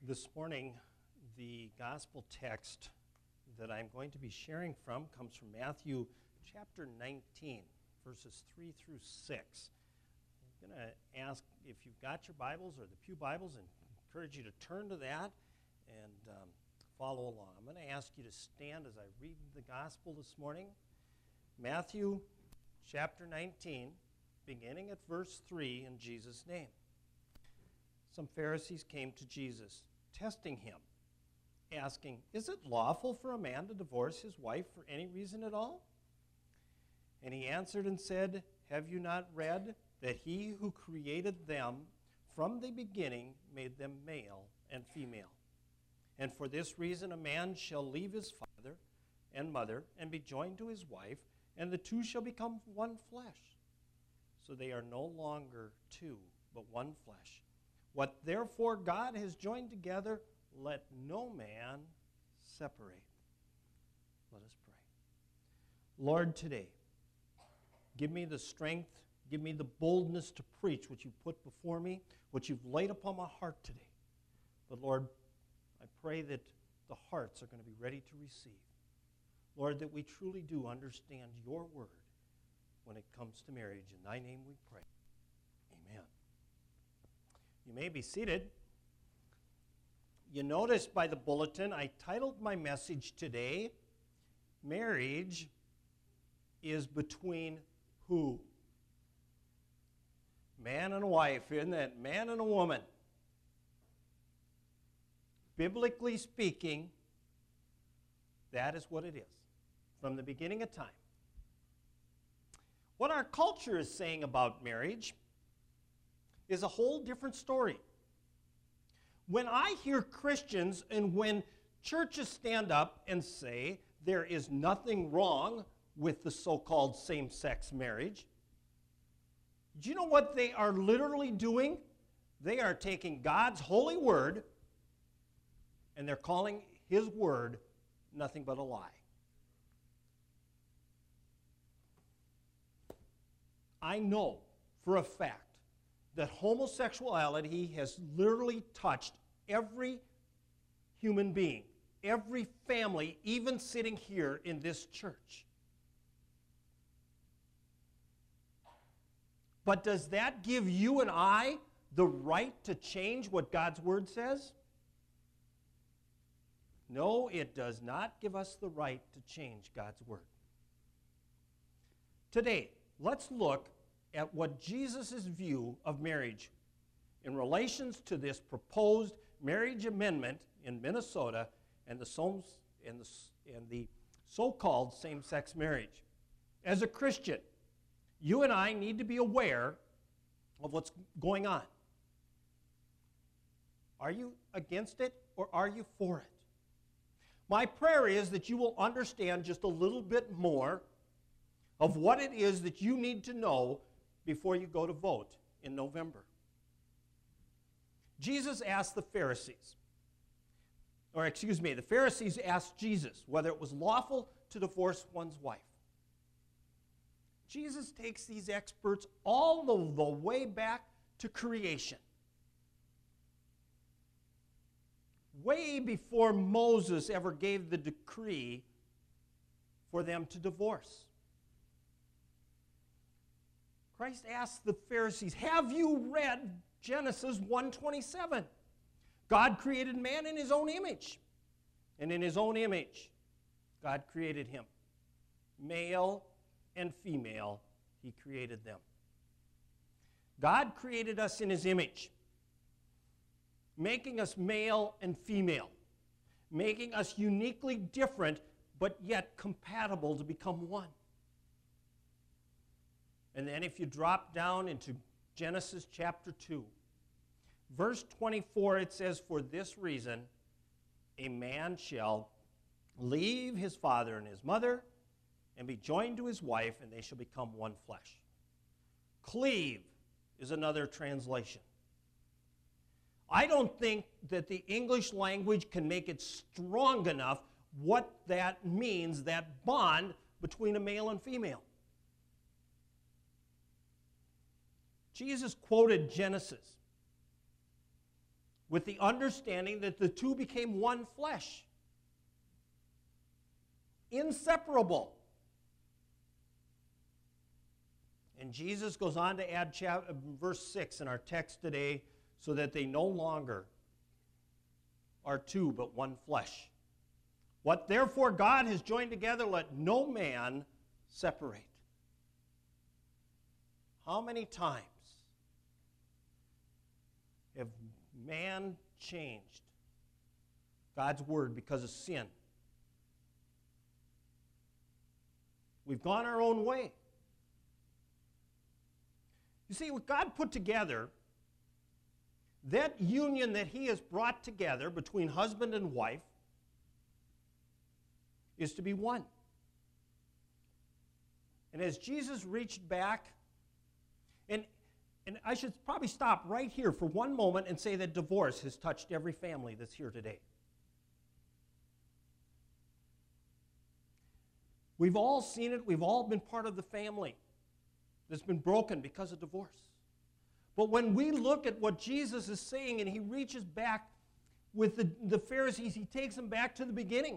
This morning, the gospel text that I'm going to be sharing from comes from Matthew chapter 19, verses 3 through 6. I'm going to ask if you've got your Bibles or the Pew Bibles and encourage you to turn to that and follow along. I'm going to ask you to stand as I read the gospel this morning. Matthew chapter 19, beginning at verse 3 in Jesus' name. Some Pharisees came to Jesus, testing him, asking, "Is it lawful for a man to divorce his wife for any reason at all?" And he answered and said, "Have you not read that he who created them from the beginning made them male and female? And for this reason a man shall leave his father and mother and be joined to his wife, and the two shall become one flesh. So they are no longer two, but one flesh. What therefore God has joined together, let no man separate." Let us pray. Lord, today, give me the strength, give me the boldness to preach what you've put before me, what you've laid upon my heart today. But Lord, I pray that the hearts are going to be ready to receive. Lord, that we truly do understand your word when it comes to marriage. In thy name we pray. Amen. You may be seated. You notice by the bulletin, I titled my message today, "Marriage is Between Who?" Man and a wife, isn't it? Man and a woman. Biblically speaking, that is what it is, from the beginning of time. What our culture is saying about marriage is a whole different story. When I hear Christians and when churches stand up and say there is nothing wrong with the so-called same-sex marriage, do you know what they are literally doing? They are taking God's holy word and they're calling his word nothing but a lie. I know for a fact that homosexuality has literally touched every human being, every family, even sitting here in this church. But does that give you and I the right to change what God's word says? No, it does not give us the right to change God's word. Today, let's look at what Jesus' view of marriage in relations to this proposed marriage amendment in Minnesota and the so-called same-sex marriage. As a Christian, you and I need to be aware of what's going on. Are you against it or are you for it? My prayer is that you will understand just a little bit more of what it is that you need to know before you go to vote in November. Jesus asked the Pharisees asked Jesus whether it was lawful to divorce one's wife. Jesus takes these experts all the way back to creation. Way before Moses ever gave the decree for them to divorce. Christ asked the Pharisees, "Have you read Genesis 1:27? God created man in his own image, and in his own image God created him. Male and female, he created them." God created us in his image, making us male and female, making us uniquely different, but yet compatible to become one. And then if you drop down into Genesis chapter 2, verse 24, it says, "For this reason, a man shall leave his father and his mother and be joined to his wife, and they shall become one flesh." Cleave is another translation. I don't think that the English language can make it strong enough what that means, that bond between a male and female. Jesus quoted Genesis with the understanding that the two became one flesh. Inseparable. And Jesus goes on to add verse 6 in our text today, so that they no longer are two, but one flesh. What therefore God has joined together, let no man separate. How many times have man changed God's word because of sin? We've gone our own way. You see, what God put together, that union that he has brought together between husband and wife, is to be one. And as Jesus reached back, and I should probably stop right here for one moment and say that divorce has touched every family that's here today. We've all seen it. We've all been part of the family that's been broken because of divorce. But when we look at what Jesus is saying and he reaches back with the Pharisees, he takes them back to the beginning.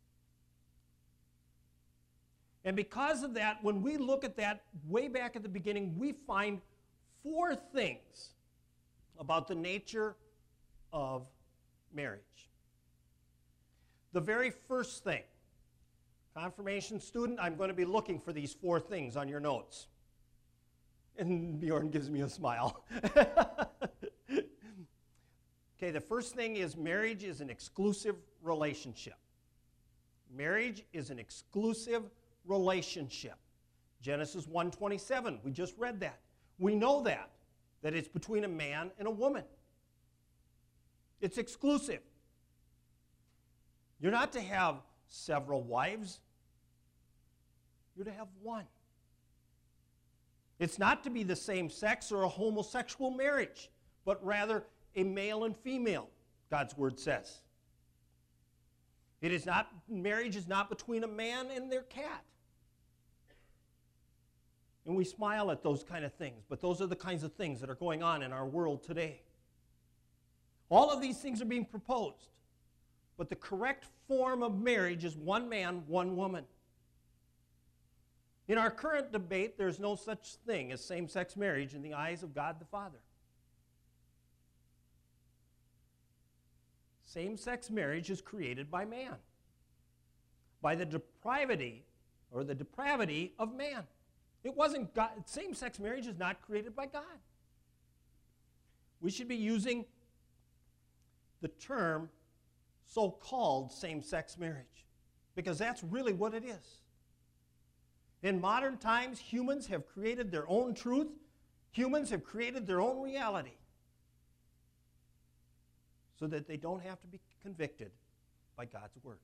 And because of that, when we look at that way back at the beginning, we find 4 things about the nature of marriage. The very first thing, confirmation student, I'm going to be looking for these 4 things on your notes. And Bjorn gives me a smile. Okay, the first thing is marriage is an exclusive relationship. Marriage is an exclusive relationship. Genesis 1:27, we just read that. We know that it's between a man and a woman. It's exclusive. You're not to have several wives. You're to have one. It's not to be the same sex or a homosexual marriage, but rather a male and female, God's word says. Marriage is not between a man and their cat. And we smile at those kind of things, but those are the kinds of things that are going on in our world today. All of these things are being proposed, but the correct form of marriage is one man, one woman. In our current debate, there's no such thing as same-sex marriage in the eyes of God the Father. Same-sex marriage is created by man, by the depravity of man. It wasn't God. Same-sex marriage is not created by God. We should be using the term so-called same-sex marriage, because that's really what it is. In modern times, humans have created their own truth. Humans have created their own reality so that they don't have to be convicted by God's word.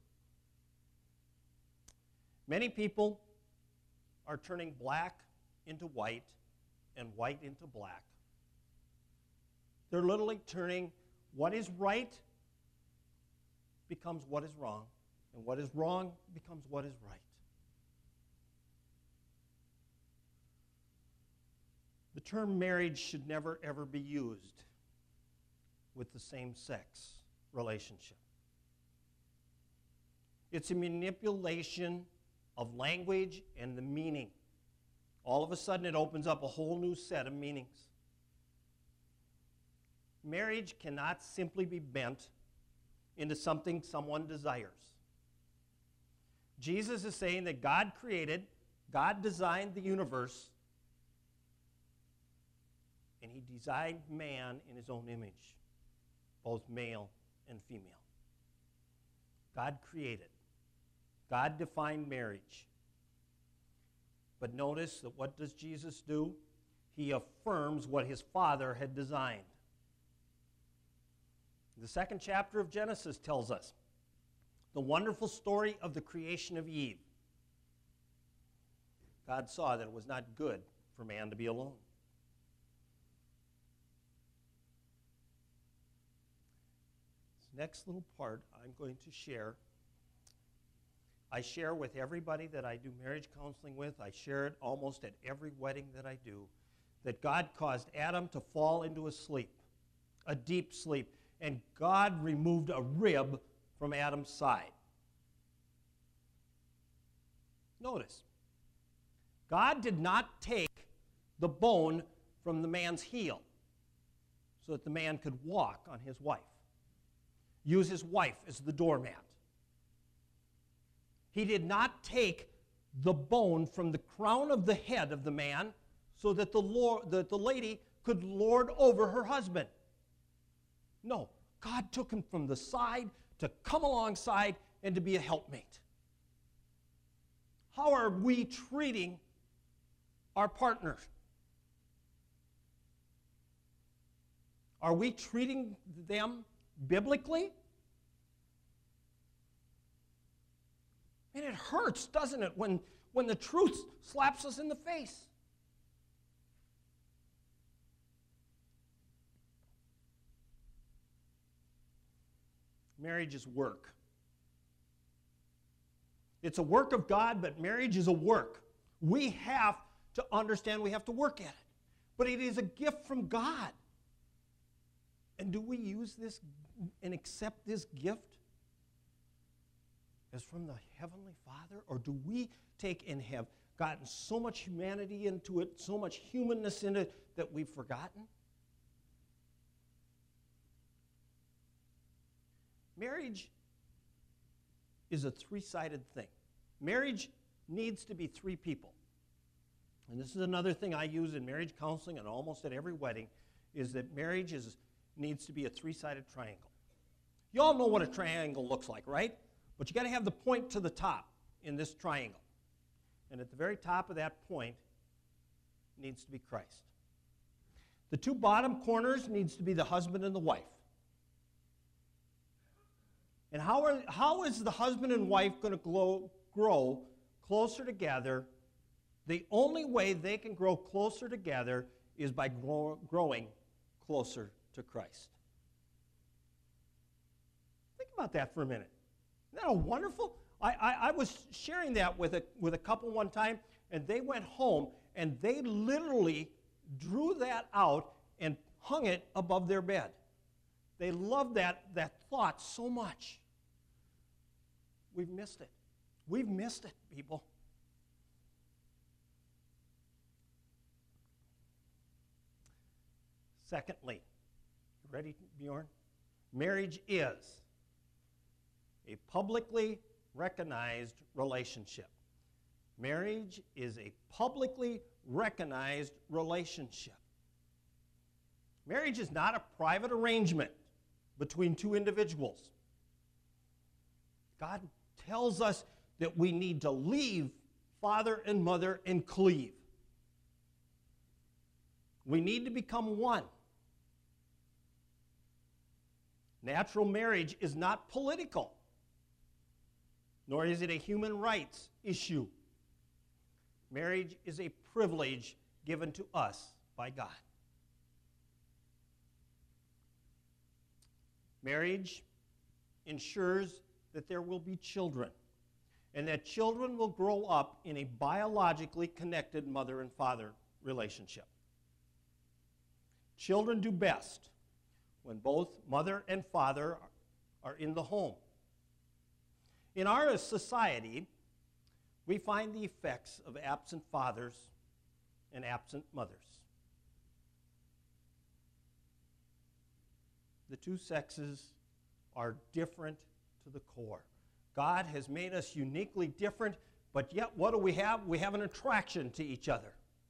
Many people are turning black into white and white into black. They're literally turning what is right becomes what is wrong, and what is wrong becomes what is right. The term marriage should never, ever be used with the same-sex relationship. It's a manipulation of language and the meaning. All of a sudden, it opens up a whole new set of meanings. Marriage cannot simply be bent into something someone desires. Jesus is saying that God designed the universe, and he designed man in his own image, both male and female. God created. God defined marriage. But notice that what does Jesus do? He affirms what his Father had designed. The 2nd chapter of Genesis tells us the wonderful story of the creation of Eve. God saw that it was not good for man to be alone. Next little part I'm going to share. I share with everybody that I do marriage counseling with. I share it almost at every wedding that I do, that God caused Adam to fall into a sleep, a deep sleep. and God removed a rib from Adam's side. Notice, God did not take the bone from the man's heel so that the man could walk on his wife, use his wife as the doormat. He did not take the bone from the crown of the head of the man so that the lady could lord over her husband. No, God took him from the side to come alongside and to be a helpmate. How are we treating our partners? Are we treating them biblically? And it hurts, doesn't it, when the truth slaps us in the face. Marriage is work. It's a work of God, but marriage is a work. We have to understand we have to work at it. But it is a gift from God. And do we use this and accept this gift as from the Heavenly Father? Or do we take and have gotten so much humanity into it, so much humanness in it, that we've forgotten? Marriage is a three-sided thing. Marriage needs to be three people. And this is another thing I use in marriage counseling and almost at every wedding, is that marriage needs to be a three-sided triangle. You all know what a triangle looks like, right? But you got to have the point to the top in this triangle. And at the very top of that point needs to be Christ. The two bottom corners needs to be the husband and the wife. And how is the husband and wife going to grow closer together? The only way they can grow closer together is by growing closer to Christ. Think about that for a minute. Isn't that wonderful? I was sharing that with a couple one time, and they went home, and they literally drew that out and hung it above their bed. They loved that thought so much. We've missed it. We've missed it, people. Secondly, ready, Bjorn? Marriage is a publicly recognized relationship. Marriage is a publicly recognized relationship. Marriage is not a private arrangement between two individuals. God tells us that we need to leave father and mother and cleave. We need to become one. Natural marriage is not political, nor is it a human rights issue. Marriage is a privilege given to us by God. Marriage ensures that there will be children, and that children will grow up in a biologically connected mother and father relationship. Children do best when both mother and father are in the home. In our society, we find the effects of absent fathers and absent mothers. The two sexes are different to the core. God has made us uniquely different, but yet what do we have? We have an attraction to each other.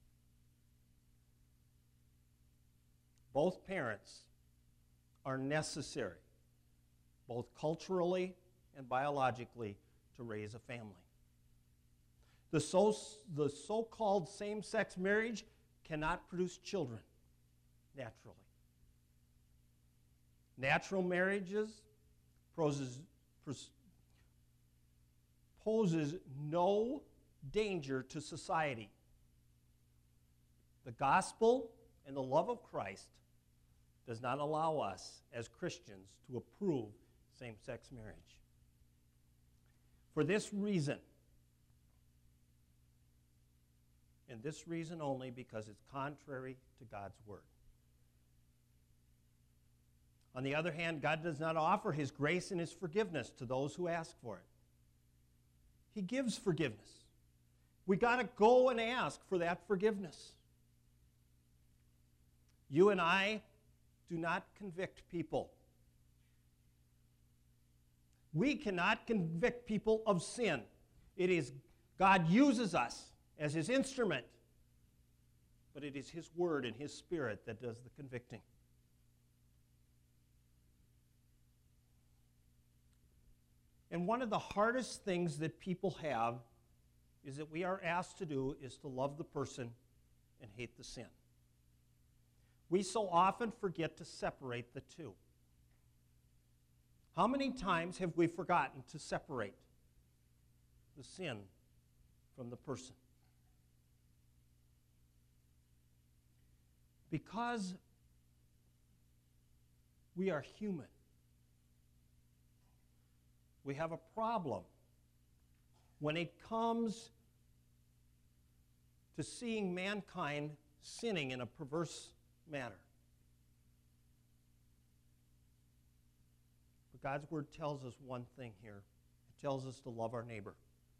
Both parents are necessary, both culturally and biologically, to raise a family. The so-called same-sex marriage cannot produce children naturally. Natural marriages poses no danger to society. The gospel and the love of Christ does not allow us as Christians to approve same-sex marriage. For this reason, and this reason only, because it's contrary to God's word. On the other hand, God does not offer his grace and his forgiveness to those who ask for it. He gives forgiveness. We got to go and ask for that forgiveness. You and I do not convict people. We cannot convict people of sin. It is God uses us as his instrument, but it is his word and his spirit that does the convicting. And one of the hardest things that people have is that we are asked to do is to love the person and hate the sin. We so often forget to separate the two. How many times have we forgotten to separate the sin from the person? Because we are human. We have a problem when it comes to seeing mankind sinning in a perverse manner. But God's word tells us one thing here. It tells us to love our neighbor.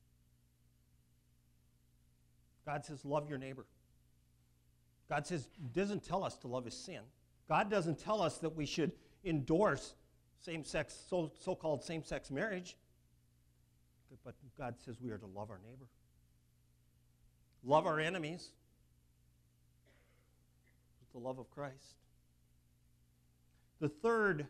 God says, love your neighbor. God says, doesn't tell us to love his sin. God doesn't tell us that we should endorse same-sex, so-called same-sex marriage. But God says we are to love our neighbor. Love our enemies with the love of Christ. The third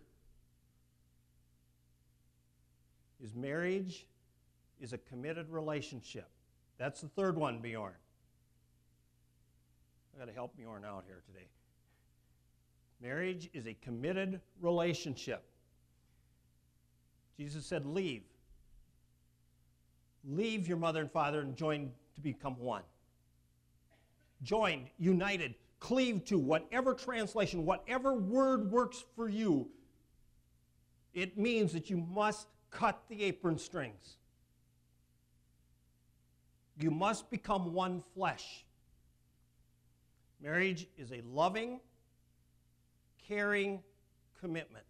is marriage is a committed relationship. That's the third one, Bjorn. I've got to help Bjorn out here today. Marriage is a committed relationship. Jesus said, leave. Leave your mother and father and join to become one. Joined, united, cleave to, whatever translation, whatever word works for you, it means that you must cut the apron strings. You must become one flesh. Marriage is a loving, caring commitment.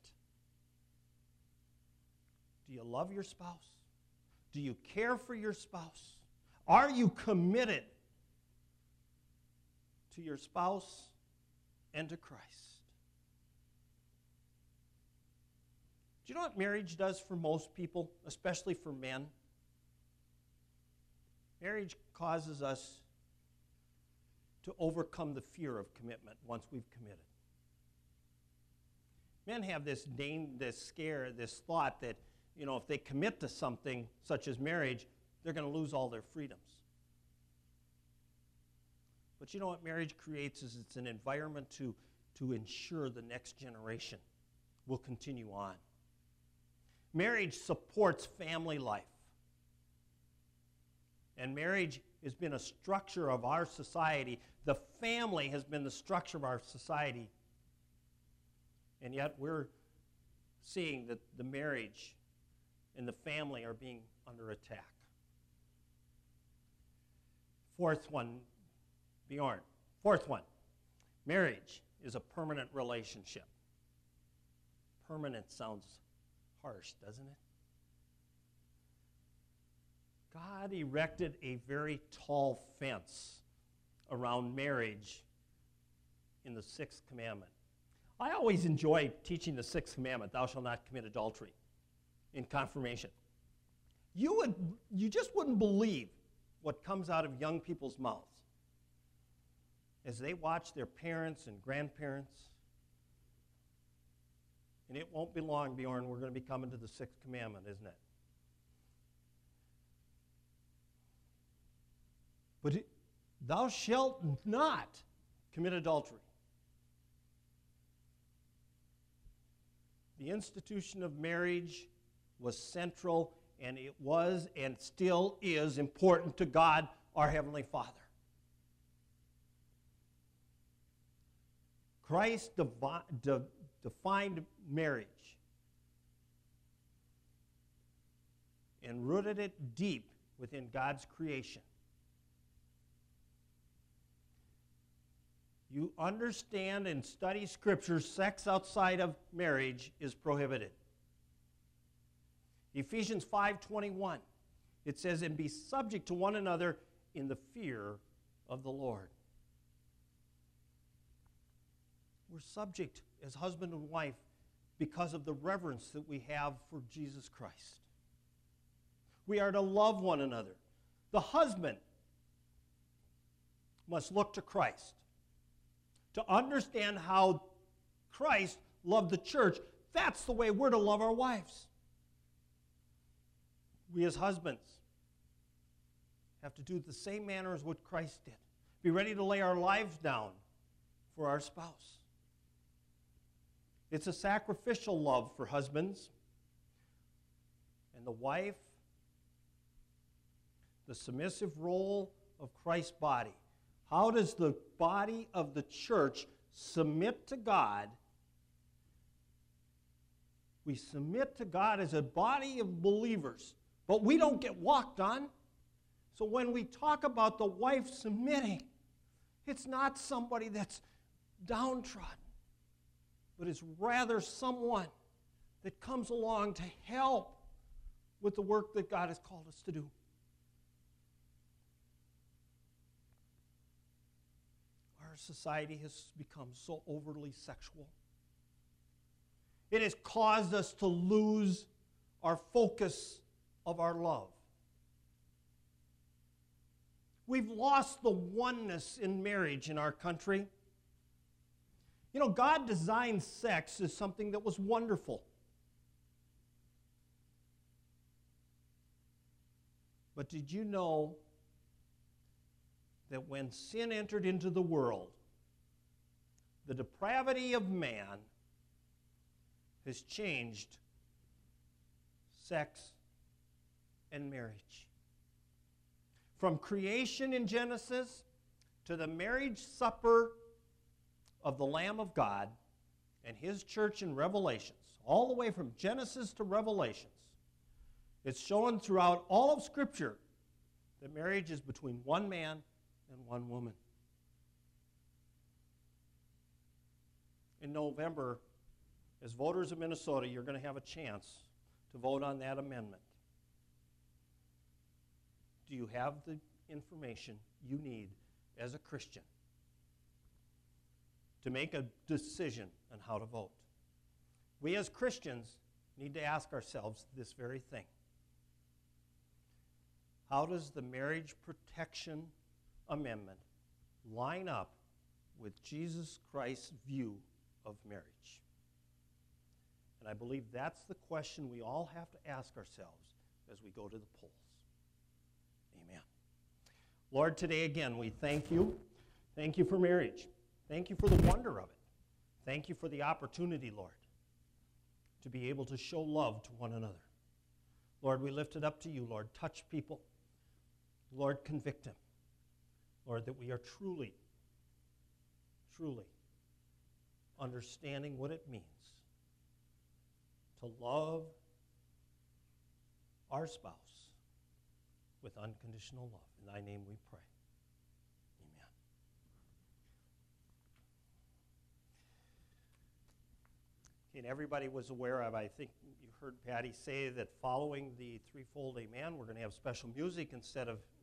Do you love your spouse? Do you care for your spouse? Are you committed to your spouse and to Christ? Do you know what marriage does for most people, especially for men? Marriage causes us to overcome the fear of commitment once we've committed. Men have this scare, this thought that, if they commit to something such as marriage, they're going to lose all their freedoms. But you know what marriage creates is it's an environment to ensure the next generation will continue on. Marriage supports family life. And marriage has been a structure of our society. The family has been the structure of our society. And yet we're seeing that the marriage and the family are being under attack. Fourth one, Bjorn. Fourth one, marriage is a permanent relationship. Permanent sounds harsh, doesn't it? God erected a very tall fence around marriage in the sixth commandment. I always enjoy teaching the sixth commandment, thou shalt not commit adultery, in confirmation. You just wouldn't believe what comes out of young people's mouths as they watch their parents and grandparents. And it won't be long, Bjorn, we're going to be coming to the sixth commandment, isn't it? But thou shalt not commit adultery. The institution of marriage was central, and it was and still is important to God, our Heavenly Father. Christ defined marriage and rooted it deep within God's creation. you understand and study Scripture, sex outside of marriage is prohibited. Ephesians 5:21, it says, "And be subject to one another in the fear of the Lord." We're subject as husband and wife because of the reverence that we have for Jesus Christ. We are to love one another. The husband must look to Christ to understand how Christ loved the church. That's the way we're to love our wives. We as husbands have to do the same manner as what Christ did. Be ready to lay our lives down for our spouse. It's a sacrificial love for husbands. And the wife, the submissive role of Christ's body. How does the body of the church submit to God? We submit to God as a body of believers, but we don't get walked on. So when we talk about the wife submitting, it's not somebody that's downtrodden, but it's rather someone that comes along to help with the work that God has called us to do. Our society has become so overly sexual. It has caused us to lose our focus of our love. We've lost the oneness in marriage in our country. You know, God designed sex as something that was wonderful. But did you know that when sin entered into the world, the depravity of man has changed sex and marriage? From creation in Genesis to the marriage supper of the Lamb of God and His church in Revelations, all the way from Genesis to Revelations, it's shown throughout all of Scripture that marriage is between one man and one woman. In November, as voters of Minnesota, you're going to have a chance to vote on that amendment. Do you have the information you need as a Christian to make a decision on how to vote? We as Christians need to ask ourselves this very thing. How does the Marriage Protection Amendment line up with Jesus Christ's view of marriage? And I believe that's the question we all have to ask ourselves as we go to the polls. Amen. Lord, today again we thank you. Thank you for marriage. Thank you for the wonder of it. Thank you for the opportunity, Lord, to be able to show love to one another. Lord, we lift it up to you, Lord. Touch people. Lord, convict them. Lord, that we are truly, truly understanding what it means to love our spouse with unconditional love. In thy name we pray. Amen. Okay, and everybody was aware of, I think you heard Patty say that following the threefold amen, we're going to have special music instead of